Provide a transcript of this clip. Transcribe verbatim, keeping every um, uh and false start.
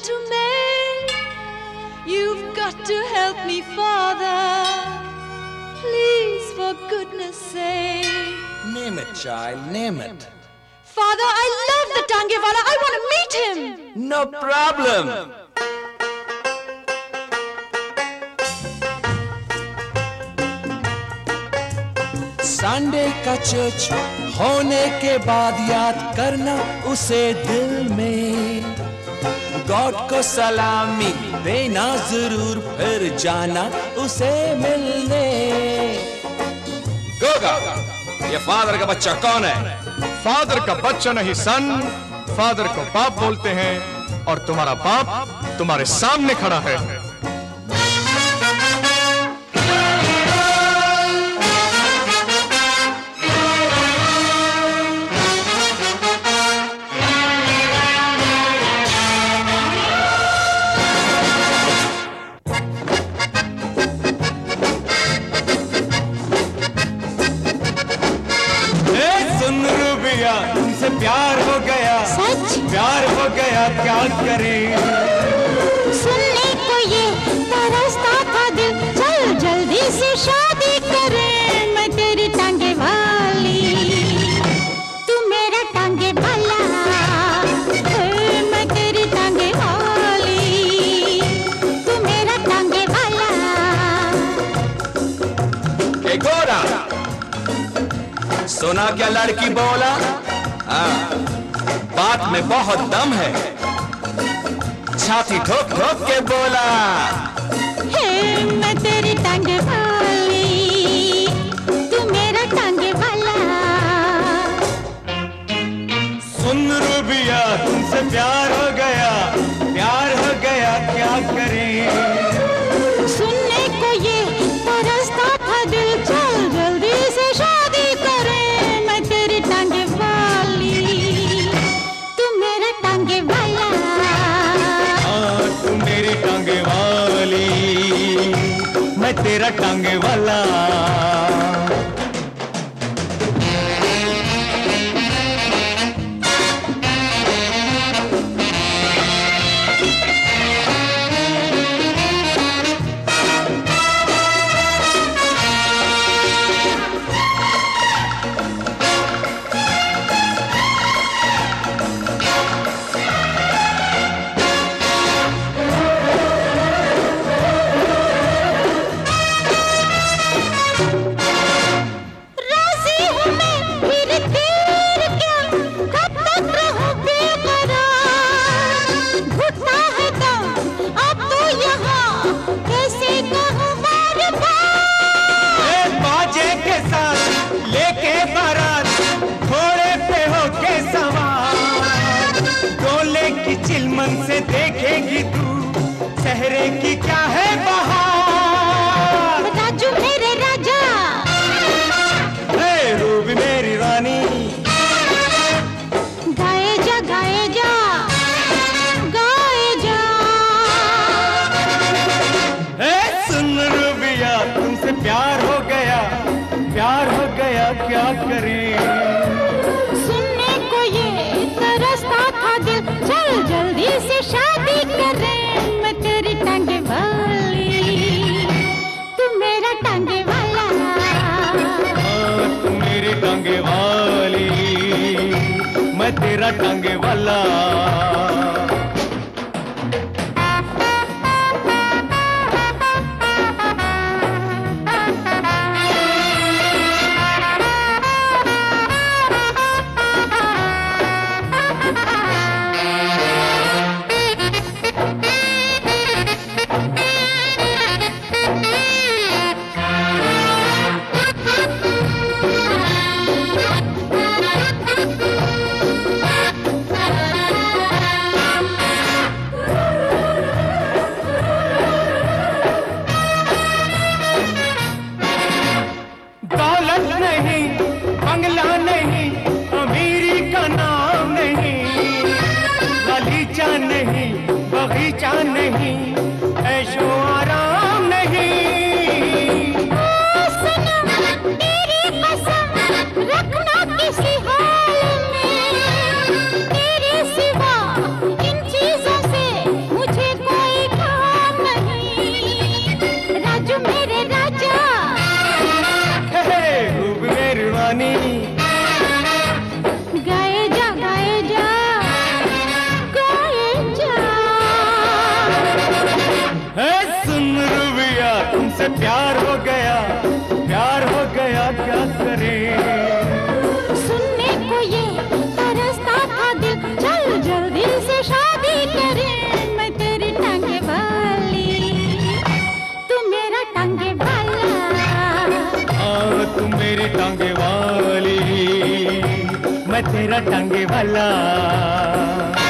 gentleman. You've got to help me, Father. Please, for goodness sake. Name it, child, name it. Father, I love the Tangewala. I want to meet him. No problem. Sunday का church होने के बाद याद करना उसे दिल में, God को सलामी देना जरूर, फिर जाना उसे मिलने। गोगा, ये फादर का बच्चा कौन है? फादर का बच्चा नहीं सन, फादर को बाप बोलते हैं और तुम्हारा बाप तुम्हारे सामने खड़ा है। तुमसे प्यार हो गया, सच प्यार हो गया, क्या करें? सुनने को ये तरसता था दिल, चल जल्दी से शादी करें। मैं तेरी टांगे वाली, तू मेरा टांगे वाला, मैं तेरी टांगे वाली, तू मेरा टांगे वाला। ए गोरा, सुना क्या लड़की बोला? हाँ, बात में बहुत दम है, छाती ठोक ठोक के बोला। हे मैं तेरी टांगे वाली, तू मेरा टांगे वाला। सुन रूबिया, तुमसे प्यार हो गया, प्यार हो गया, क्या करें? सुनने को ये तरसता था दिल, चल जल्दी से शादी करें। मैं तेरी टांगे वाली, तू मेरा टांगे वाला। हाँ, तू मेरी टांगे वाली, मैं तेरा टांगे वाला। चिलमन से देखेगी तू सहरे की क्या है बहार। राजू मेरे राजा, हे रूबी मेरी रानी, गाए जा गाए जा गाए जा। हे सुन रूबिया, तुमसे प्यार हो गया, प्यार हो गया, क्या करें? सुनने को ये तरसता था दिल, चल जल्दी से शादी करें। मैं तेरी टांगे वाली, तू मेरा टांगे वाला। हाँ, तू मेरी टांगे वाली, मैं तेरा टांगे वाला। नहीं, बंगला नहीं, अमीरी का नाम नहीं, गलीचा नहीं, बगीचा नहीं, ऐशो आराम नहीं। सनम तेरी कसम रखना किसी हाल में, तेरे सिवा इन चीजों से क्या करें। सुनने को ये तरसता था दिल, चल जल्दी से शादी करें। मैं तेरी टांगे वाली, तू मेरा टांगे वाला। हाँ तू मेरी टांगे वाली, मैं तेरा टांगे वाला।